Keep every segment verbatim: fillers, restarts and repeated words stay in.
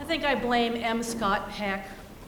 think I blame M. Scott Peck.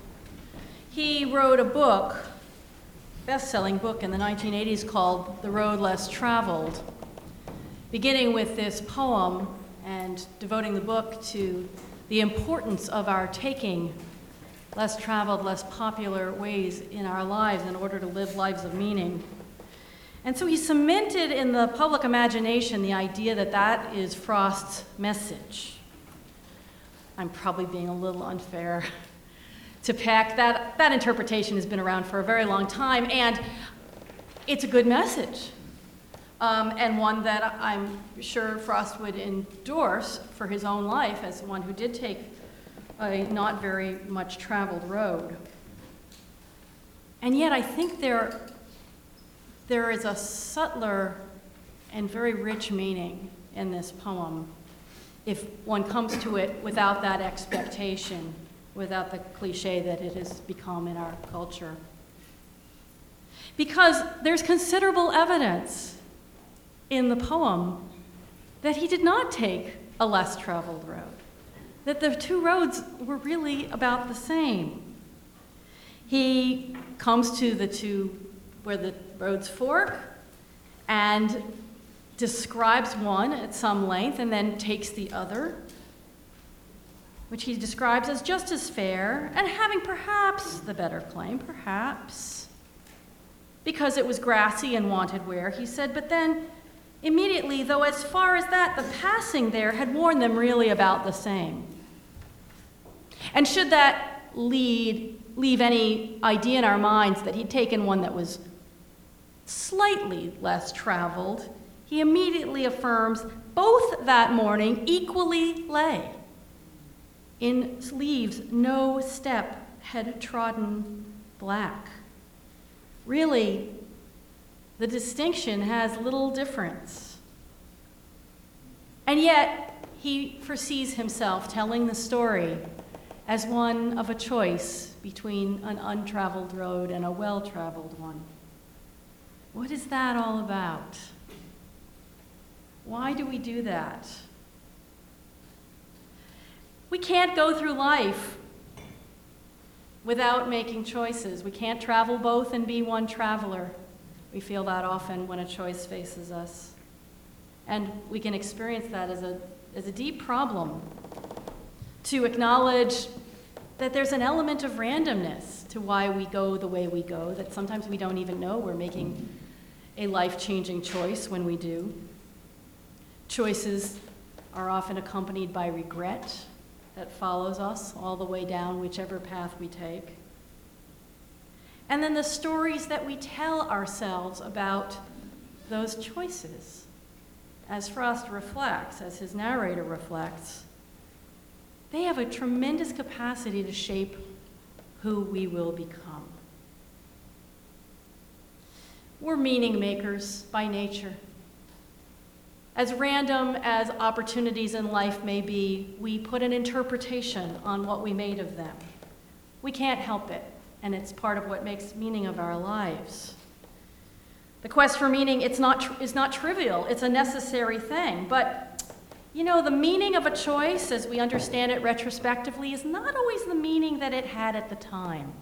He wrote a book, best-selling book in the nineteen eighties called The Road Less Traveled, beginning with this poem and devoting the book to the importance of our taking less traveled, less popular ways in our lives in order to live lives of meaning. And so he cemented in the public imagination the idea that that is Frost's message. I'm probably being a little unfair to Peck. That, that interpretation has been around for a very long time, and it's a good message, um, and one that I'm sure Frost would endorse for his own life as one who did take a not very much traveled road. And yet I think there, there is a subtler and very rich meaning in this poem if one comes to it without that expectation, without the cliche that it has become in our culture. Because there's considerable evidence in the poem that he did not take a less traveled road, that the two roads were really about the same. He comes to the two where the roads fork and describes one at some length and then takes the other, which he describes as just as fair and having perhaps the better claim, perhaps, because it was grassy and wanted wear, he said, but then immediately, though as far as that, the passing there had warned them really about the same. And should that lead, leave any idea in our minds that he'd taken one that was slightly less traveled, he immediately affirms both that morning equally lay. In leaves no step had trodden black. Really, the distinction has little difference. And yet, he foresees himself telling the story as one of a choice between an untraveled road and a well-traveled one. What is that all about? Why do we do that? We can't go through life without making choices. We can't travel both and be one traveler. We feel that often when a choice faces us. And we can experience that as a, as a deep problem, to acknowledge that there's an element of randomness to why we go the way we go, that sometimes we don't even know we're making a life-changing choice when we do. Choices are often accompanied by regret that follows us all the way down whichever path we take. And then the stories that we tell ourselves about those choices, as Frost reflects, as his narrator reflects, they have a tremendous capacity to shape who we will become. We're meaning makers by nature. As random as opportunities in life may be, we put an interpretation on what we made of them. We can't help it, and it's part of what makes meaning of our lives. The quest for meaning, it's not tr- is not trivial. It's a necessary thing. But, you know, the meaning of a choice, as we understand it retrospectively, is not always the meaning that it had at the time.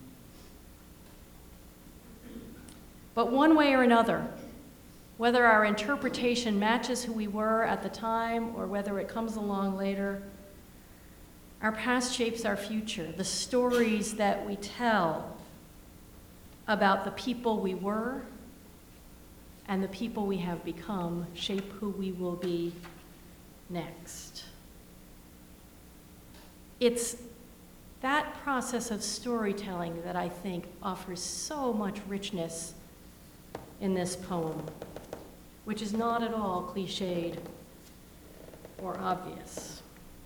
But one way or another, whether our interpretation matches who we were at the time or whether it comes along later, our past shapes our future. The stories that we tell about the people we were and the people we have become shape who we will be next. It's that process of storytelling that I think offers so much richness in this poem, which is not at all cliched or obvious.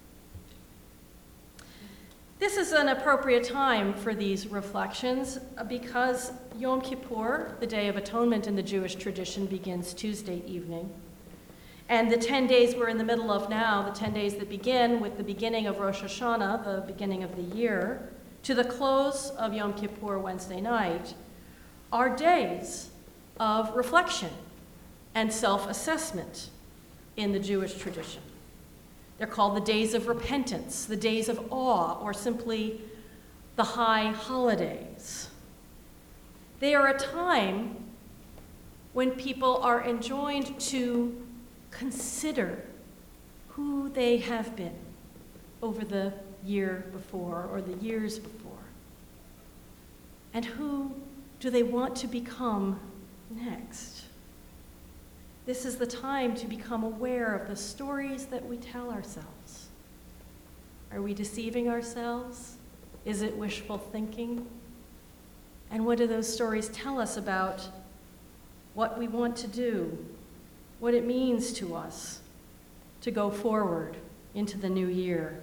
This is an appropriate time for these reflections because Yom Kippur, the Day of Atonement in the Jewish tradition, begins Tuesday evening. And the ten days we're in the middle of now, the ten days that begin with the beginning of Rosh Hashanah, the beginning of the year, to the close of Yom Kippur Wednesday night, are days of reflection and self-assessment in the Jewish tradition. They're called the days of repentance, the days of awe, or simply the high holidays. They are a time when people are enjoined to consider who they have been over the year before or the years before. And who do they want to become next? This is the time to become aware of the stories that we tell ourselves. Are we deceiving ourselves? Is it wishful thinking? And what do those stories tell us about what we want to do, what it means to us to go forward into the new year?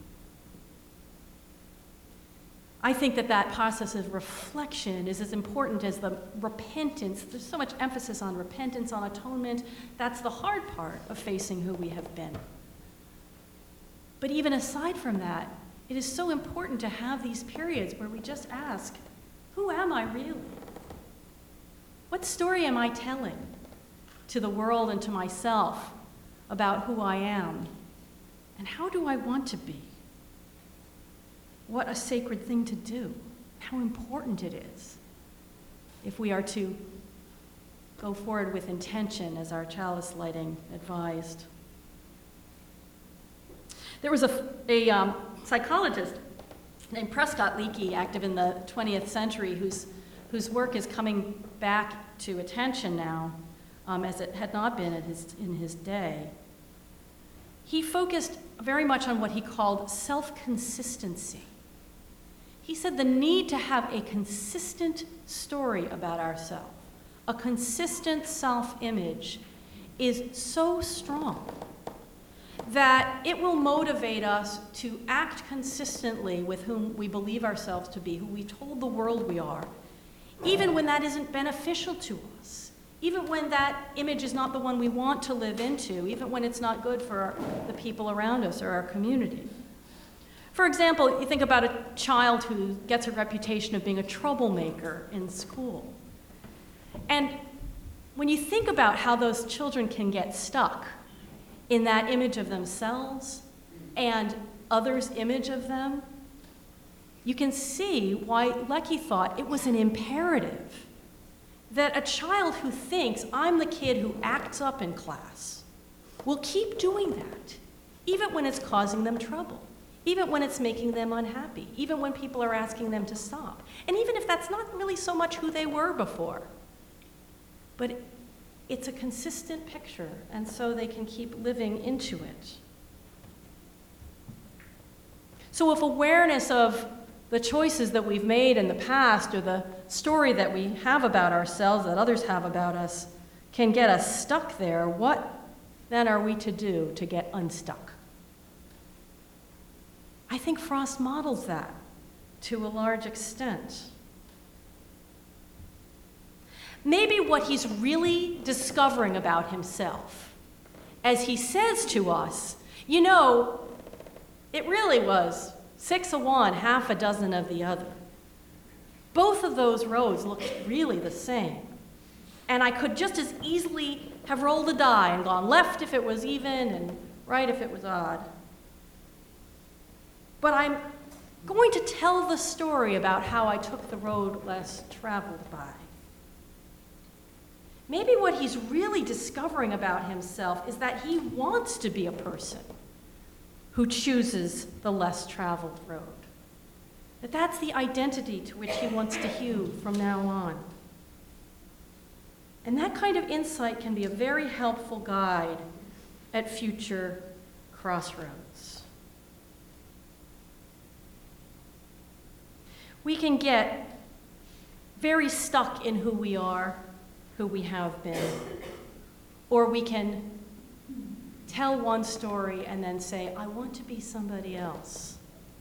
I think that that process of reflection is as important as the repentance. There's so much emphasis on repentance, on atonement. That's the hard part of facing who we have been. But even aside from that, it is so important to have these periods where we just ask, who am I really? What story am I telling to the world and to myself about who I am? And how do I want to be? What a sacred thing to do. How important it is if we are to go forward with intention, as our chalice lighting advised. There was a, a um, psychologist named Prescott Leakey, active in the twentieth century, whose, whose work is coming back to attention now, um, as it had not been at his, in his day. He focused very much on what he called self-consistency. He said the need to have a consistent story about ourselves, a consistent self-image, is so strong that it will motivate us to act consistently with whom we believe ourselves to be, who we told the world we are, even when that isn't beneficial to us, even when that image is not the one we want to live into, even when it's not good for our, the people around us or our community. For example, you think about a child who gets a reputation of being a troublemaker in school. And when you think about how those children can get stuck in that image of themselves and others' image of them, you can see why Leakey thought it was an imperative that a child who thinks, I'm the kid who acts up in class, will keep doing that, even when it's causing them trouble, even when it's making them unhappy, even when people are asking them to stop, and even if that's not really so much who they were before. But it's a consistent picture, and so they can keep living into it. So if awareness of the choices that we've made in the past or the story that we have about ourselves, that others have about us, can get us stuck there, what then are we to do to get unstuck? I think Frost models that to a large extent. Maybe what he's really discovering about himself, as he says to us, you know, it really was six of one, half a dozen of the other. Both of those roads looked really the same. And I could just as easily have rolled a die and gone left if it was even and right if it was odd. But I'm going to tell the story about how I took the road less traveled by. Maybe what he's really discovering about himself is that he wants to be a person who chooses the less traveled road. That that's the identity to which he wants to hew from now on. And that kind of insight can be a very helpful guide at future crossroads. We can get very stuck in who we are, who we have been, or we can tell one story and then say, I want to be somebody else.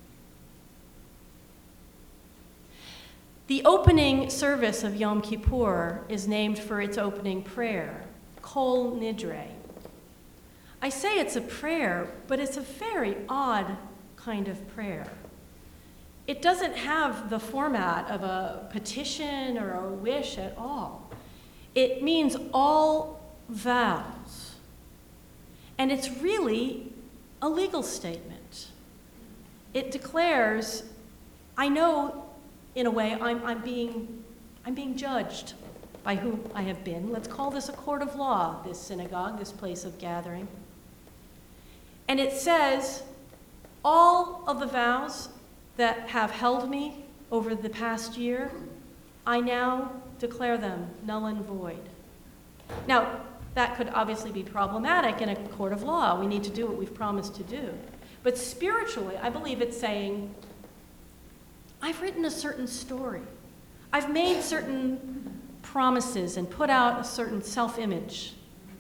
The opening service of Yom Kippur is named for its opening prayer, Kol Nidre. I say it's a prayer, but it's a very odd kind of prayer. It doesn't have the format of a petition or a wish at all. It means all vows. And it's really a legal statement. It declares, I know, in a way, I'm, I'm, being, I'm being judged by who I have been. Let's call this a court of law, this synagogue, this place of gathering. And it says, all of the vows that have held me over the past year, I now declare them null and void. Now, that could obviously be problematic in a court of law. We need to do what we've promised to do. But spiritually, I believe it's saying, I've written a certain story. I've made certain promises and put out a certain self-image.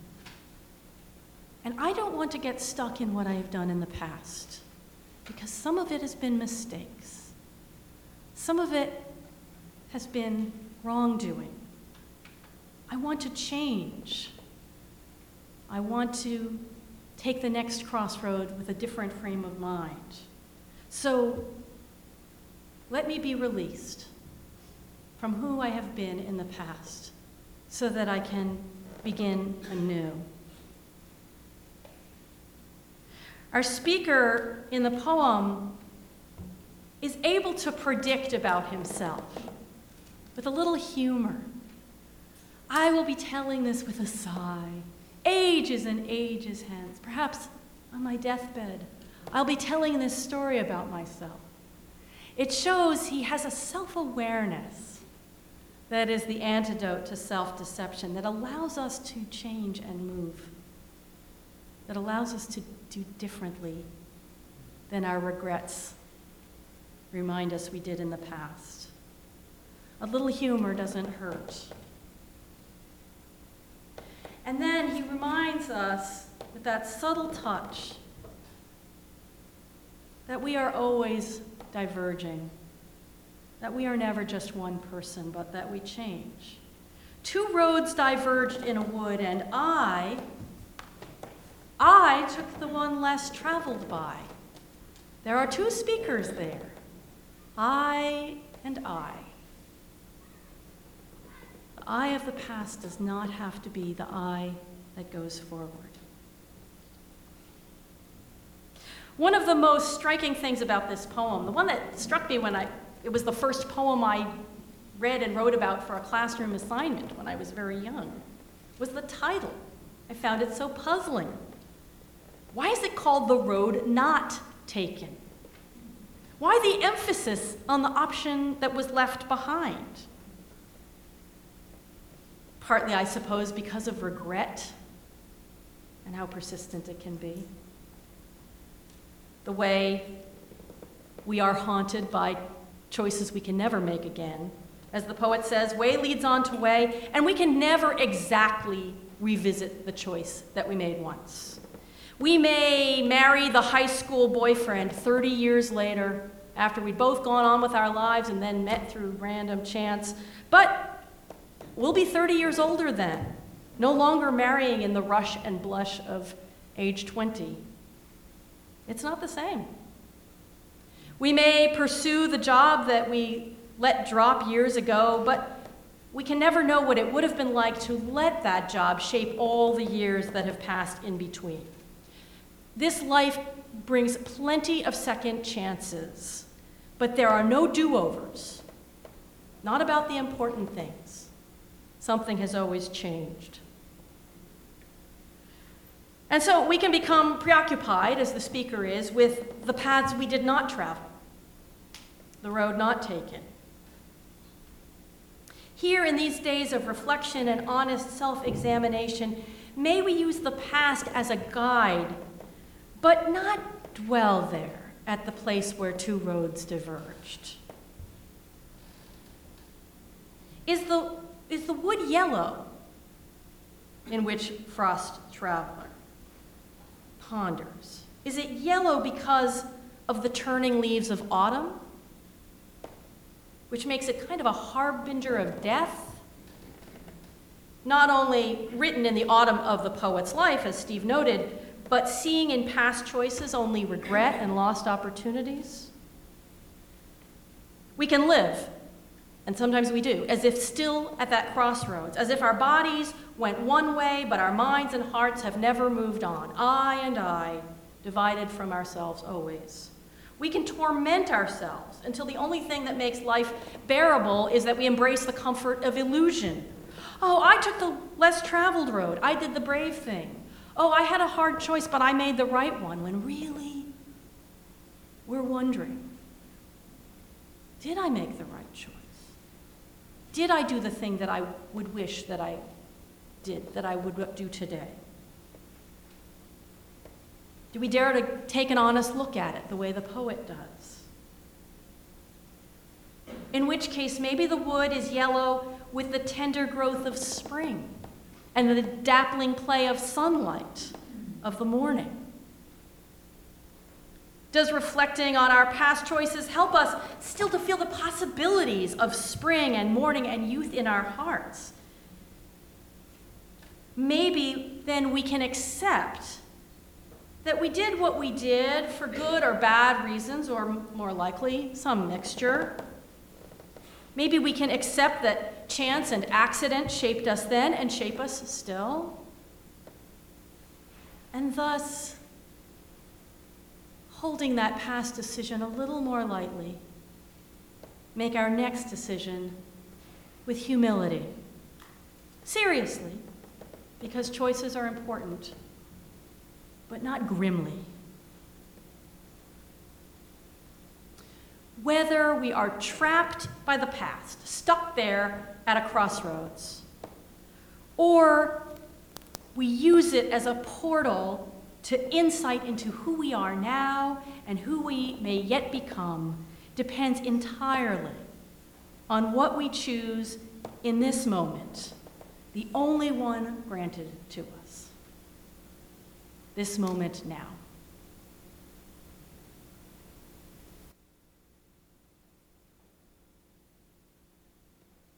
And I don't want to get stuck in what I have done in the past, because some of it has been mistakes. Some of it has been wrongdoing. I want to change. I want to take the next crossroad with a different frame of mind. So let me be released from who I have been in the past so that I can begin anew. Our speaker in the poem is able to predict about himself with a little humor. I will be telling this with a sigh, ages and ages hence, perhaps on my deathbed, I'll be telling this story about myself. It shows he has a self-awareness that is the antidote to self-deception, that allows us to change and move, that allows us to do differently than our regrets remind us we did in the past. A little humor doesn't hurt. And then he reminds us with that subtle touch that we are always diverging, that we are never just one person, but that we change. Two roads diverged in a wood, and I, I took the one less traveled by. There are two speakers there, I and I. The I of the past does not have to be the I that goes forward. One of the most striking things about this poem, the one that struck me when I, it was the first poem I read and wrote about for a classroom assignment when I was very young, was the title. I found it so puzzling. Why is it called The Road Not Taken? Why the emphasis on the option that was left behind? Partly, I suppose, because of regret and how persistent it can be. The way we are haunted by choices we can never make again. As the poet says, way leads on to way, and we can never exactly revisit the choice that we made once. We may marry the high school boyfriend thirty years later, after we'd both gone on with our lives and then met through random chance, but we'll be thirty years older then, no longer marrying in the rush and blush of age twenty. It's not the same. We may pursue the job that we let drop years ago, but we can never know what it would have been like to let that job shape all the years that have passed in between. This life brings plenty of second chances, but there are no do-overs. Not about the important things. Something has always changed. And so we can become preoccupied, as the speaker is, with the paths we did not travel, the road not taken. Here in these days of reflection and honest self-examination, may we use the past as a guide, but not dwell there at the place where two roads diverged. Is the, is the wood yellow in which Frost Traveler ponders? Is it yellow because of the turning leaves of autumn, which makes it kind of a harbinger of death? Not only written in the autumn of the poet's life, as Steve noted, but seeing in past choices only regret and lost opportunities? We can live, and sometimes we do, as if still at that crossroads, as if our bodies went one way, but our minds and hearts have never moved on. I and I, divided from ourselves always. We can torment ourselves until the only thing that makes life bearable is that we embrace the comfort of illusion. Oh, I took the less traveled road. I did the brave thing. Oh, I had a hard choice, but I made the right one. When really, we're wondering, did I make the right choice? Did I do the thing that I would wish that I did, that I would do today? Do we dare to take an honest look at it the way the poet does? In which case, maybe the wood is yellow with the tender growth of spring and the dappling play of sunlight of the morning. Does reflecting on our past choices help us still to feel the possibilities of spring and morning and youth in our hearts? Maybe then we can accept that we did what we did for good or bad reasons, or more likely, some mixture. Maybe we can accept that chance and accident shaped us then and shape us still. And thus, holding that past decision a little more lightly, make our next decision with humility. Seriously, because choices are important, but not grimly. Whether we are trapped by the past, stuck there at a crossroads, or we use it as a portal to insight into who we are now and who we may yet become, depends entirely on what we choose in this moment, the only one granted to us. This moment now.